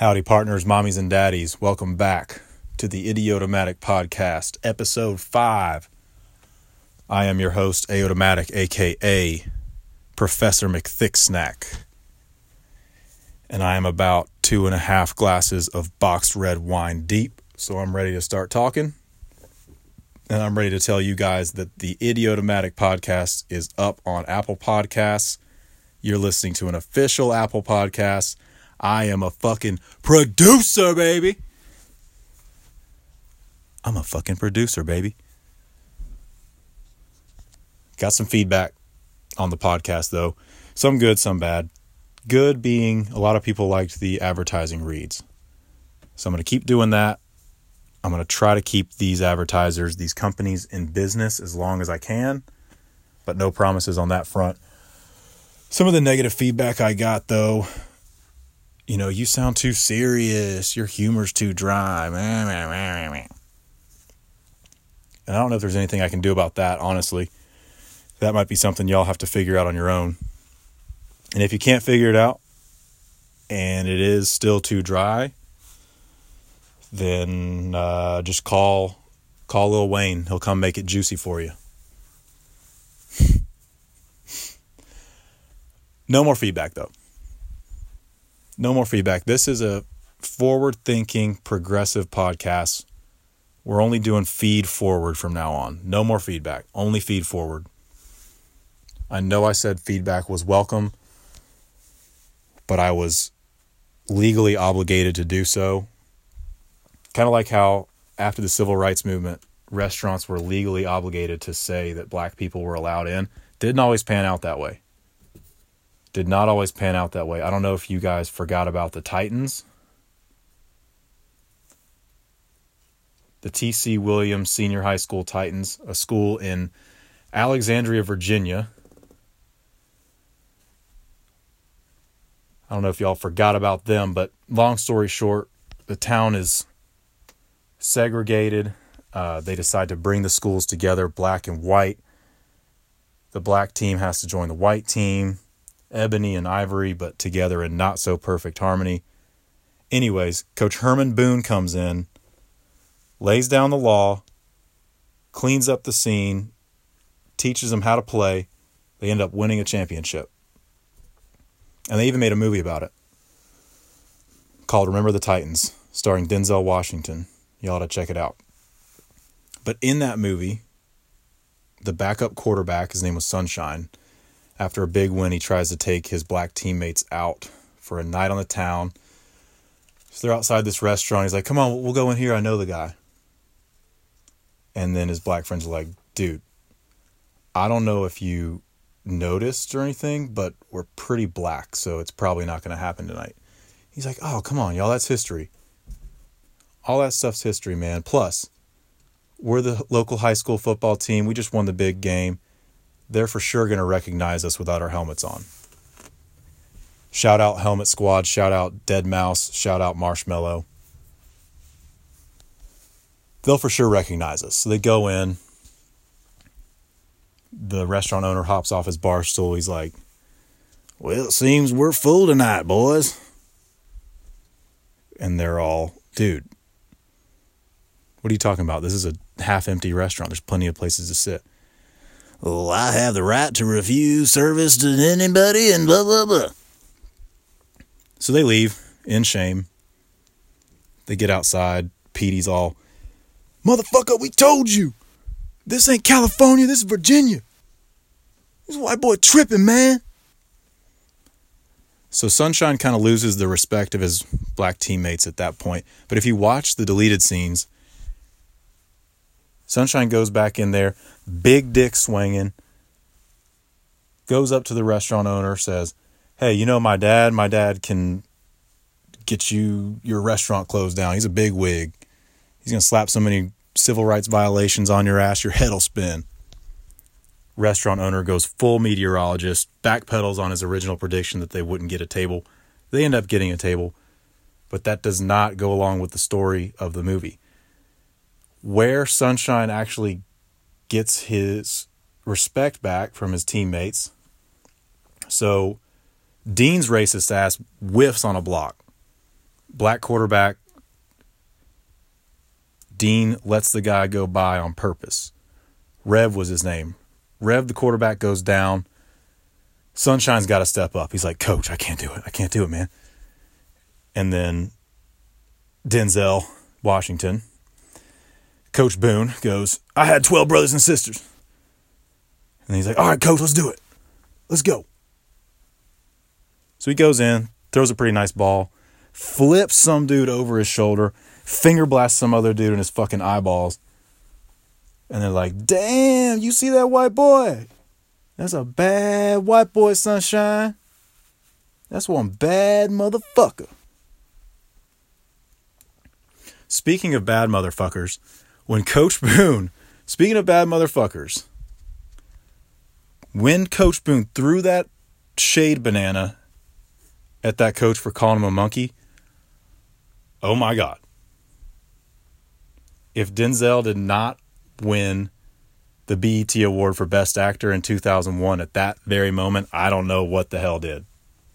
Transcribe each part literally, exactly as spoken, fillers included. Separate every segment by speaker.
Speaker 1: Howdy, partners, mommies, and daddies. Welcome back to the Idiotomatic Podcast, Episode five. I am your host, Aotomatic, a k a. Professor McThicksnack. And I am about two and a half glasses of boxed red wine deep, so I'm ready to start talking. And I'm ready to tell you guys that the Idiotomatic Podcast is up on Apple Podcasts. You're listening to an official Apple Podcast. I am a fucking producer, baby. I'm a fucking producer, baby. Got some feedback on the podcast, though. Some good, some bad. Good being a lot of people liked the advertising reads. So I'm going to keep doing that. I'm going to try to keep these advertisers, these companies in business as long as I can. But no promises on that front. Some of the negative feedback I got, though, you know, you sound too serious. Your humor's too dry. And I don't know if there's anything I can do about that, honestly. That might be something y'all have to figure out on your own. And if you can't figure it out, and it is still too dry, then uh, just call, call Lil Wayne. He'll come make it juicy for you. No more feedback, though. No more feedback. This is a forward-thinking, progressive podcast. We're only doing feed forward from now on. No more feedback. Only feed forward. I know I said feedback was welcome, but I was legally obligated to do so. Kind of like how after the civil rights movement, restaurants were legally obligated to say that black people were allowed in. Didn't always pan out that way. Did not always pan out that way. I don't know if you guys forgot about the Titans. The T C Williams Senior High School Titans, a school in Alexandria, Virginia. I don't know if y'all forgot about them, but long story short, the town is segregated. Uh, they decide to bring the schools together, black and white. The black team has to join the white team. Ebony and Ivory, but together in not so perfect harmony. Anyways, Coach Herman Boone comes in, lays down the law, cleans up the scene, teaches them how to play. They end up winning a championship. And they even made a movie about it called Remember the Titans, starring Denzel Washington. You ought to check it out. But in that movie, the backup quarterback, his name was Sunshine. After a big win, he tries to take his black teammates out for a night on the town. So they're outside this restaurant. He's like, come on, we'll go in here. I know the guy. And then his black friends are like, dude, I don't know if you noticed or anything, but we're pretty black, so it's probably not going to happen tonight. He's like, oh, come on, y'all, that's history. All that stuff's history, man. Plus, we're the local high school football team. We just won the big game. They're for sure going to recognize us without our helmets on. Shout out Helmet Squad. Shout out Dead Mouse. Shout out Marshmallow. They'll for sure recognize us. So they go in. The restaurant owner hops off his bar stool. He's like, well, it seems we're full tonight, boys. And they're all, dude, what are you talking about? This is a half-empty restaurant. There's plenty of places to sit. Oh, I have the right to refuse service to anybody and blah, blah, blah. So they leave in shame. They get outside. Petey's all, motherfucker, we told you. This ain't California. This is Virginia. This white boy tripping, man. So Sunshine kind of loses the respect of his black teammates at that point. But if you watch the deleted scenes, Sunshine goes back in there, big dick swinging, goes up to the restaurant owner, says, hey, you know my dad? My dad can get you your restaurant closed down. He's a big wig. He's going to slap so many civil rights violations on your ass, your head'll spin. Restaurant owner goes full meteorologist, backpedals on his original prediction that they wouldn't get a table. They end up getting a table, but that does not go along with the story of the movie. Where Sunshine actually gets his respect back from his teammates. So Dean's racist ass whiffs on a block. Black quarterback. Dean lets the guy go by on purpose. Rev was his name. Rev, the quarterback, goes down. Sunshine's got to step up. He's like, Coach, I can't do it. I can't do it, man. And then Denzel Washington, Coach Boone, goes, I had twelve brothers and sisters. And he's like, all right, Coach, let's do it. Let's go. So he goes in, throws a pretty nice ball, flips some dude over his shoulder, finger blasts some other dude in his fucking eyeballs. And they're like, damn, you see that white boy? That's a bad white boy, Sunshine. That's one bad motherfucker. Speaking of bad motherfuckers, when Coach Boone, speaking of bad motherfuckers, when Coach Boone threw that shade banana at that coach for calling him a monkey, oh my God. If Denzel did not win the B E T award for Best Actor in two thousand one at that very moment, I don't know what the hell did.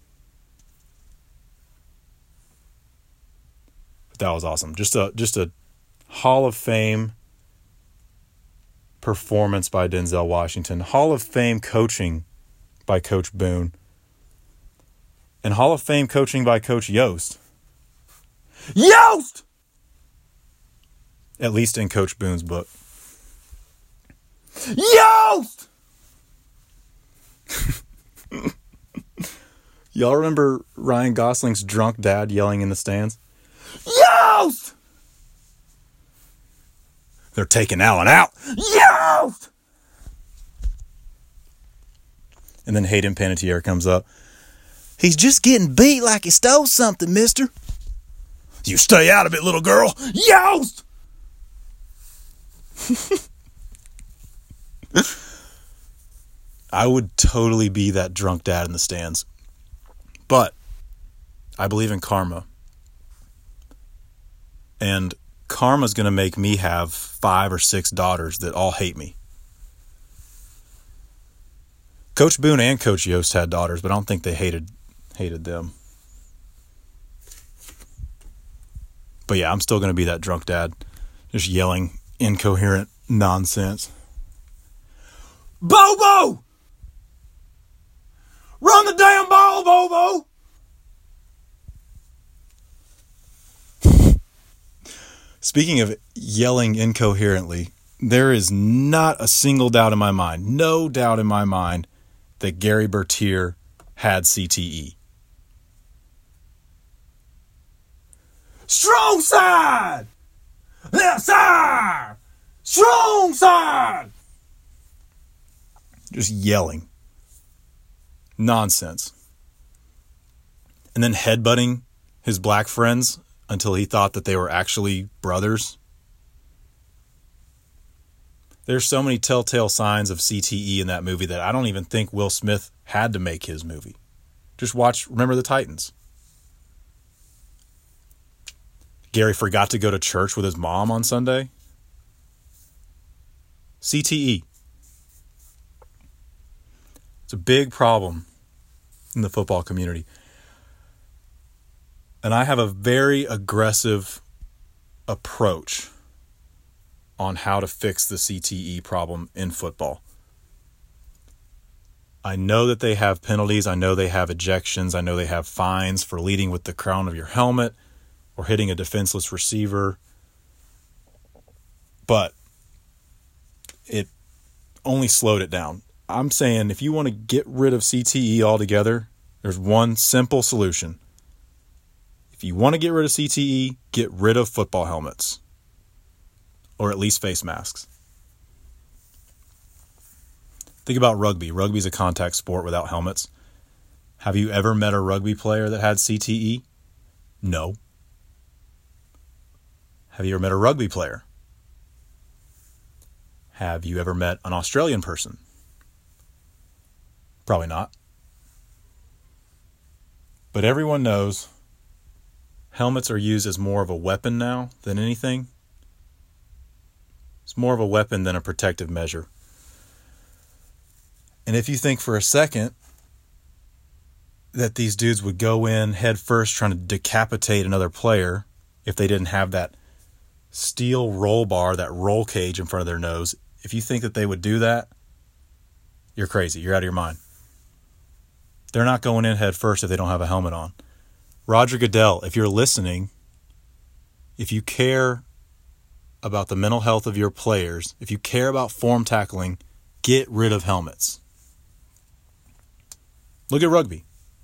Speaker 1: But that was awesome. Just a just a Hall of Fame performance by Denzel Washington. Hall of Fame coaching by Coach Boone. And Hall of Fame coaching by Coach Yost. Yost! At least in Coach Boone's book. Yost! Y'all remember Ryan Gosling's drunk dad yelling in the stands? Yost! They're taking Allen out. Yost! And then Hayden Panettiere comes up. He's just getting beat like he stole something, mister. You stay out of it, little girl. Yost! I would totally be that drunk dad in the stands. But I believe in karma. And karma's going to make me have five or six daughters that all hate me. Coach Boone and Coach Yost had daughters, but I don't think they hated hated them. But yeah, I'm still going to be that drunk dad, just yelling incoherent nonsense. Bobo! Run the damn ball, Bobo! Speaking of yelling incoherently, there is not a single doubt in my mind, no doubt in my mind, that Gary Bertier had C T E. Strong side! Left side! Strong side! Just yelling. Nonsense. And then headbutting his black friends until he thought that they were actually brothers. There's so many telltale signs of C T E in that movie that I don't even think Will Smith had to make his movie. Just watch Remember the Titans. Gary forgot to go to church with his mom on Sunday. C T E. It's a big problem in the football community. And I have a very aggressive approach on how to fix the C T E problem in football. I know that they have penalties. I know they have ejections. I know they have fines for leading with the crown of your helmet or hitting a defenseless receiver. But it only slowed it down. I'm saying if you want to get rid of C T E altogether, there's one simple solution. If you want to get rid of C T E, get rid of football helmets. Or at least face masks. Think about rugby. Rugby's a contact sport without helmets. Have you ever met a rugby player that had C T E? No. Have you ever met a rugby player? Have you ever met an Australian person? Probably not. But everyone knows helmets are used as more of a weapon now than anything. It's more of a weapon than a protective measure. And if you think for a second that these dudes would go in head first trying to decapitate another player if they didn't have that steel roll bar, that roll cage in front of their nose. If you think that they would do that, you're crazy. You're out of your mind. They're not going in head first if they don't have a helmet on. Roger Goodell, if you're listening, if you care about the mental health of your players, if you care about form tackling, get rid of helmets. Look at rugby.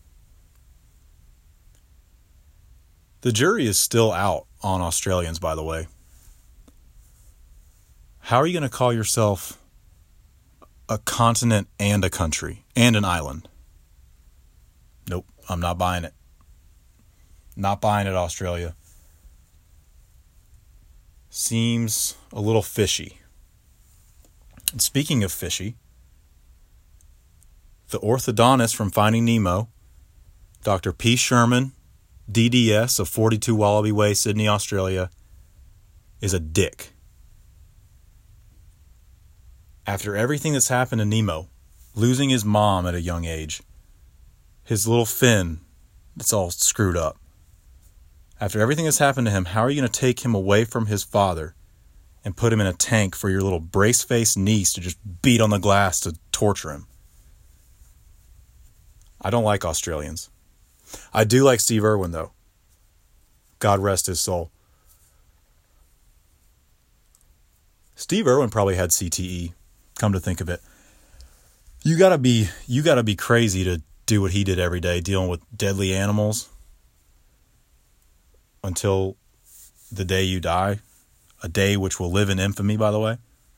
Speaker 1: The jury is still out on Australians, by the way. How are you going to call yourself a continent and a country and an island? Nope, I'm not buying it. Not buying it, Australia. Seems a little fishy. And speaking of fishy, the orthodontist from Finding Nemo, Doctor P. Sherman, D D S of forty-two Wallaby Way, Sydney, Australia, is a dick. After everything that's happened to Nemo, losing his mom at a young age, his little fin that's all screwed up. After everything that's happened to him, how are you going to take him away from his father and put him in a tank for your little brace-faced niece to just beat on the glass to torture him? I don't like Australians. I do like Steve Irwin, though. God rest his soul. Steve Irwin probably had C T E, come to think of it. You gotta be, you gotta be crazy to do what he did every day, dealing with deadly animals until the day you die. A day which will live in infamy, by the way.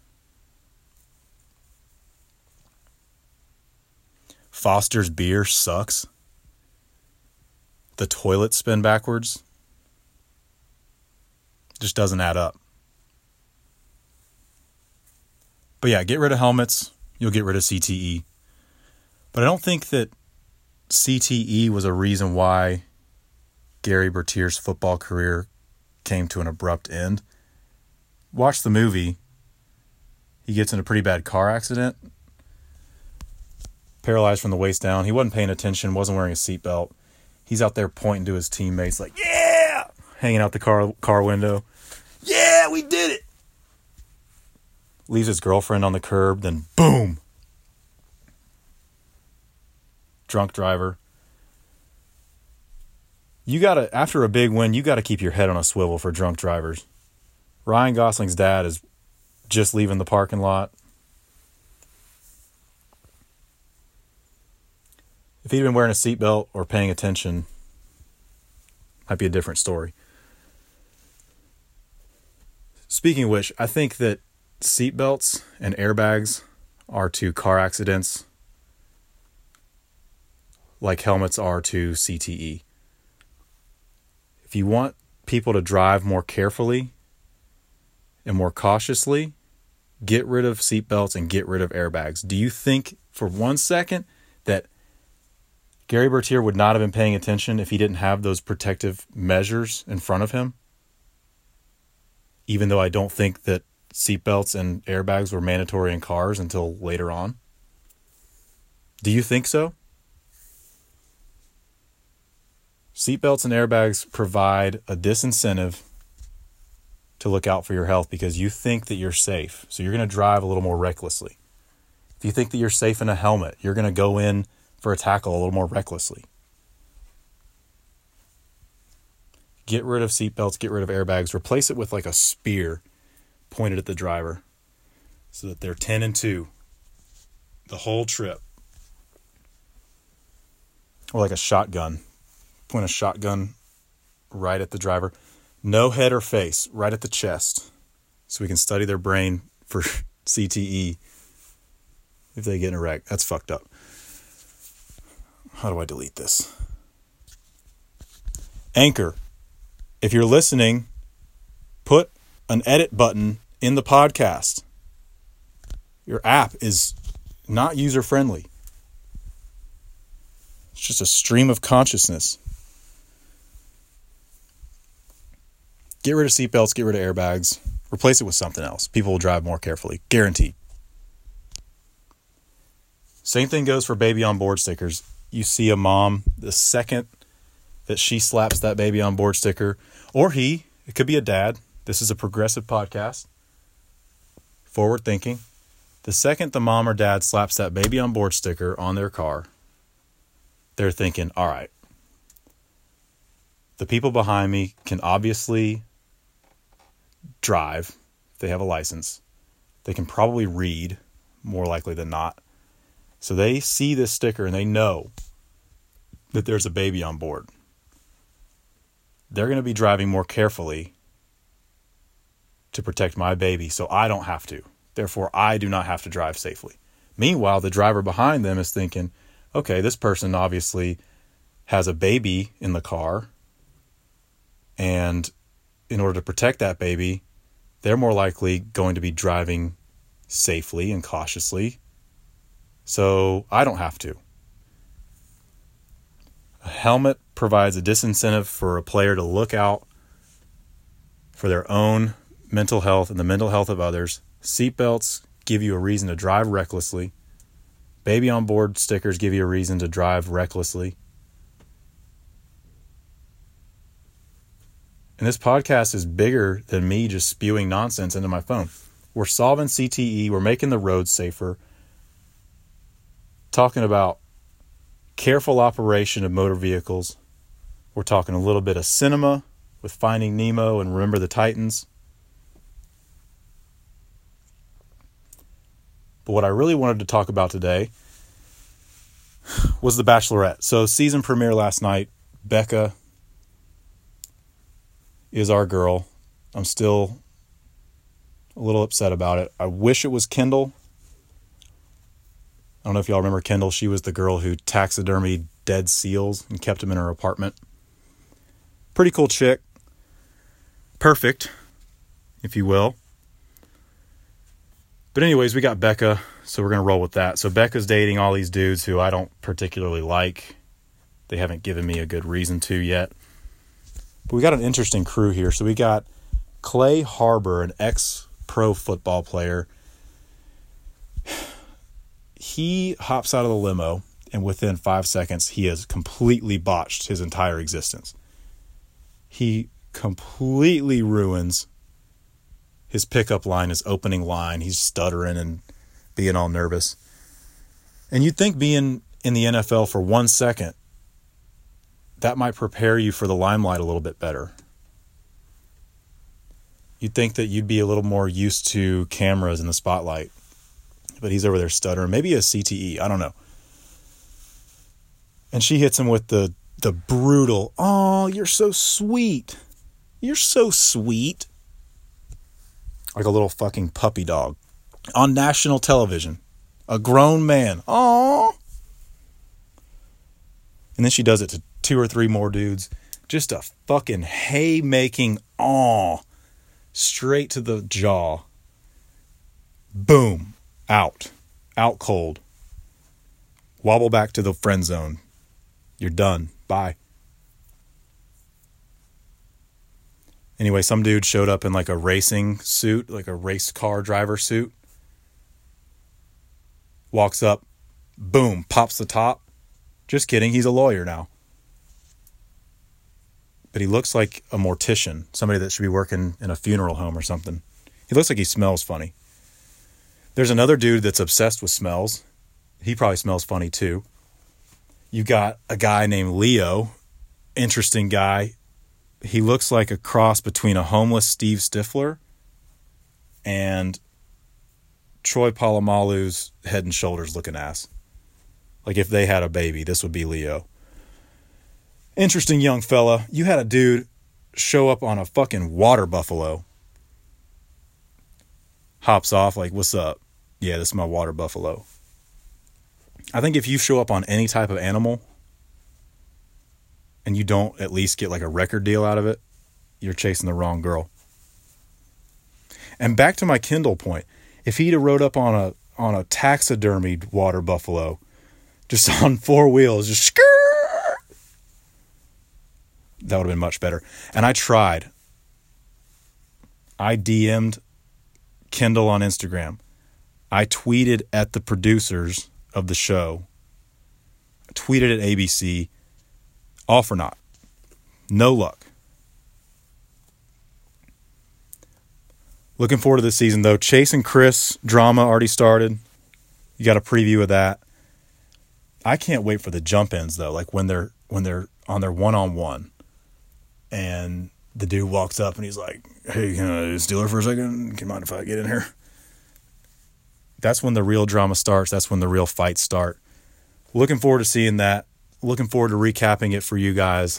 Speaker 1: Foster's beer sucks. The toilets spin backwards. Just doesn't add up. But yeah, get rid of helmets. You'll get rid of C T E. But I don't think that C T E was a reason why Gary Bertier's football career came to an abrupt end. Watch the movie. He gets in a pretty bad car accident. Paralyzed from the waist down. He wasn't paying attention, wasn't wearing a seatbelt. He's out there pointing to his teammates like, yeah! Hanging out the car car window. Yeah, we did it! Leaves his girlfriend on the curb, then boom! Drunk driver. You gotta, after a big win, you gotta keep your head on a swivel for drunk drivers. Ryan Gosling's dad is just leaving the parking lot. If he'd been wearing a seatbelt or paying attention, might be a different story. Speaking of which, I think that seatbelts and airbags are to car accidents like helmets are to C T E. If you want people to drive more carefully and more cautiously, get rid of seatbelts and get rid of airbags. Do you think for one second that Gary Bertier would not have been paying attention if he didn't have those protective measures in front of him? Even though I don't think that seatbelts and airbags were mandatory in cars until later on. Do you think so? Seatbelts and airbags provide a disincentive to look out for your health because you think that you're safe. So you're going to drive a little more recklessly. If you think that you're safe in a helmet, you're going to go in for a tackle a little more recklessly. Get rid of seatbelts, get rid of airbags, replace it with like a spear pointed at the driver so that they're ten and two the whole trip. Or like a shotgun. Point a shotgun right at the driver. No head or face, right at the chest. So we can study their brain for C T E if they get in a wreck. That's fucked up. How do I delete this? Anchor. If you're listening, put an edit button in the podcast. Your app is not user-friendly. It's just a stream of consciousness. Get rid of seatbelts, get rid of airbags. Replace it with something else. People will drive more carefully. Guaranteed. Same thing goes for baby on board stickers. you see a mom, the second that she slaps that baby on board sticker, or he, it could be a dad. This is a progressive podcast. Forward thinking. The second the mom or dad slaps that baby on board sticker on their car, they're thinking, all right, the people behind me can obviously drive if they have a license. They can probably read, more likely than not. So they see this sticker and they know that there's a baby on board. They're going to be driving more carefully to protect my baby so I don't have to. Therefore, I do not have to drive safely. Meanwhile, the driver behind them is thinking, okay, this person obviously has a baby in the car, and in order to protect that baby, they're more likely going to be driving safely and cautiously, so I don't have to. A helmet provides a disincentive for a player to look out for their own mental health and the mental health of others. Seatbelts give you a reason to drive recklessly. Baby on board stickers give you a reason to drive recklessly. And this podcast is bigger than me just spewing nonsense into my phone. We're solving C T E. We're making the roads safer. Talking about careful operation of motor vehicles. We're talking a little bit of cinema with Finding Nemo and Remember the Titans. But what I really wanted to talk about today was The Bachelorette. So season premiere last night. Becca is our girl. I'm still a little upset about it. I wish it was Kendall. I don't know if y'all remember Kendall. She was the girl who taxidermied dead seals and kept them in her apartment. Pretty cool chick. Perfect, if you will. But anyways, we got Becca, so we're going to roll with that. So Becca's dating all these dudes who I don't particularly like. They haven't given me a good reason to yet. But we got an interesting crew here. So we got Clay Harbor, an ex-pro football player. He hops out of the limo, and within five seconds, he has completely botched his entire existence. He completely ruins his pickup line, his opening line. He's stuttering and being all nervous. And you'd think being in the N F L for one second, that might prepare you for the limelight a little bit better. You'd think that you'd be a little more used to cameras in the spotlight. But he's over there stuttering. Maybe a C T E. I don't know. And she hits him with the, the brutal, "Oh, you're so sweet. You're so sweet." Like a little fucking puppy dog. On national television. A grown man. Aww. And then she does it to two or three more dudes. Just a fucking haymaking aw. Straight to the jaw. Boom. Out. Out cold. Wobble back to the friend zone. You're done. Bye. Anyway, some dude showed up in like a racing suit, like a race car driver suit. Walks up. Boom. Pops the top. Just kidding. He's a lawyer now. But he looks like a mortician. Somebody that should be working in a funeral home or something. He looks like he smells funny. There's another dude that's obsessed with smells. He probably smells funny too. You got a guy named Leo. Interesting guy. He looks like a cross between a homeless Steve Stifler and Troy Polamalu's Head and Shoulders looking ass. Like if they had a baby, this would be Leo. Interesting young fella. You had a dude show up on a fucking water buffalo. Hops off like, "What's up? Yeah, this is my water buffalo." I think if you show up on any type of animal and you don't at least get like a record deal out of it, you're chasing the wrong girl. And back to my Kindle point. If he'd have rode up on a on a taxidermied water buffalo, just on four wheels, just skrrr, that would have been much better. And I tried. I D M'd Kendall on Instagram. I tweeted at the producers of the show. tweeted at A B C, all for naught. No luck. Looking forward to this season, though. Chase and Chris drama already started. You got a preview of that. I can't wait for the jump ins, though, like when they're when they're on their one-on-one and the dude walks up and he's like, hey, can I steal her for a second? Can you mind if I get in here? That's when the real drama starts. That's when the real fights start. Looking forward to seeing that. Looking forward to recapping it for you guys.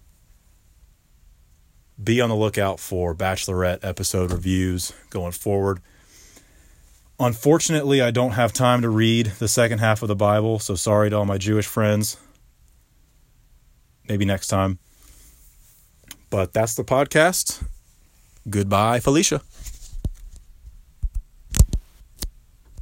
Speaker 1: Be on the lookout for Bachelorette episode reviews going forward. Unfortunately, I don't have time to read the second half of the Bible, so sorry to all my Jewish friends. Maybe next time. But that's the podcast. Goodbye, Felicia.